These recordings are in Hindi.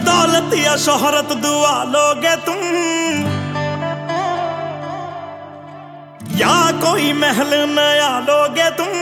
दौलत या शोहरत दुआ लोगे तुम, या कोई महल नया लोगे तुम।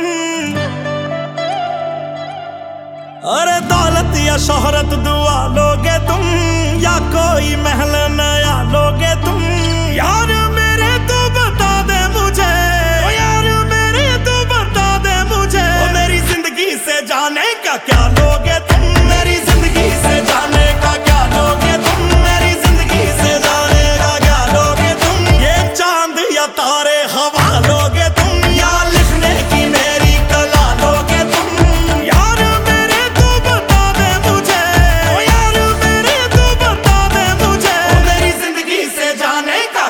अरे दौलत या शोहरत दुआ लोगे तुम, या कोई महल नया लोगे तुम। यार मेरे तू बता दे मुझे, ओ यार मेरे तू बता दे मुझे, ओ मेरी जिंदगी से जाने का क्या लोगे तुम। मेरी जिंदगी से जाने का क्या लोगे तुम, मेरी जिंदगी से जाने का क्या लोगे तुम। ये चांद या तारे हवा लोगे तुम, या लिखने की मेरी कला लोगे तुम। यार मेरे तू बता दे मुझे, ओ यार मेरे तू बता दे मुझे, ओ मेरी जिंदगी से जाने का।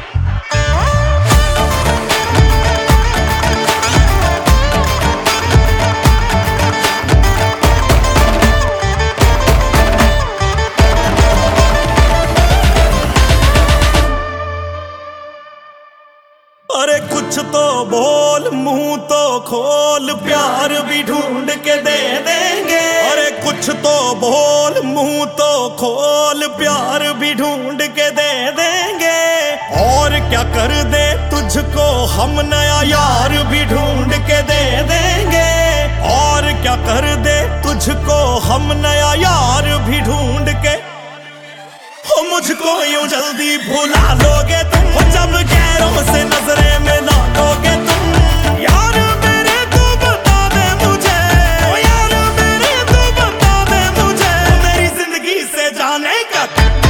अरे कुछ तो बोल, मुंह तो खोल, प्यार भी ढूंढ के दे देंगे। अरे कुछ तो बोल, मुंह तो खोल, प्यार भी ढूंढ के दे देंगे। और क्या कर दे तुझको हम, नया यार भी ढूंढ के दे देंगे। और क्या कर दे तुझको हम, नया यार भी ढूंढ के। हो मुझको यूं जल्दी भुला लोगे तुम, हो जब गैरों से नजरें मिला लोगे तुम। यार मेरे तू बता दे मुझे, ओ यार मेरे तू बता दे मुझे, मेरी जिंदगी से जाने का।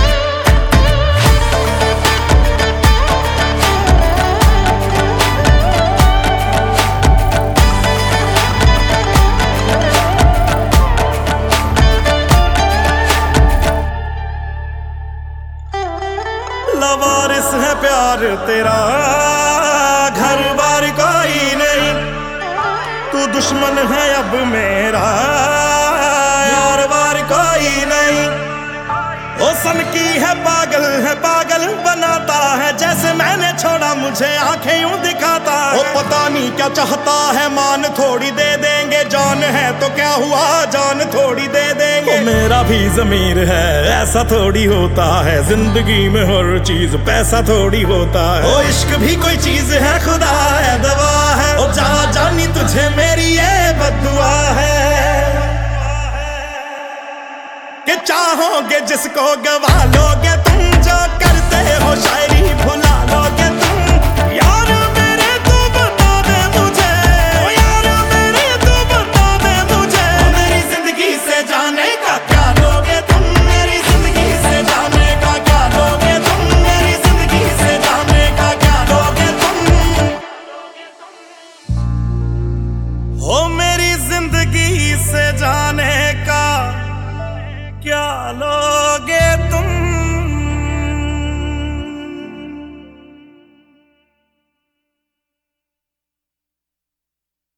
लवारिस है प्यार तेरा, घर बार कोई नहीं। तू दुश्मन है अब मेरा, यार बार कोई नहीं। ओ सन की है पागल बनाता है। जैसे मैंने छोड़ा मुझे आंखें यूं दिखाता है। ओ पता नहीं क्या चाहता है, मान थोड़ी दे देंगे। जान है तो क्या हुआ, जान थोड़ी दे देंगे। ओ मेरा भी ज़मीर है, ऐसा थोड़ी होता है। जिंदगी में हर चीज पैसा थोड़ी होता है। ओ इश्क भी कोई चीज है, खुदा है दवा है। ओ जा जानी तुझे मेरी ये बद्दुआ है, कि चाहोगे जिसको गवा लोगे तुम। जो करते हो शायरी भुला लोगे तुम। यार मेरे तू बता दे मुझे, ओ यार मेरे तू बता दे मुझे, मेरी जिंदगी से जाने का क्या लोगे तुम। मेरी जिंदगी से जाने का क्या लोगे तुम, मेरी जिंदगी से जाने का क्या लोगे तुम। हो मेरी जिंदगी से जाने का क्या लो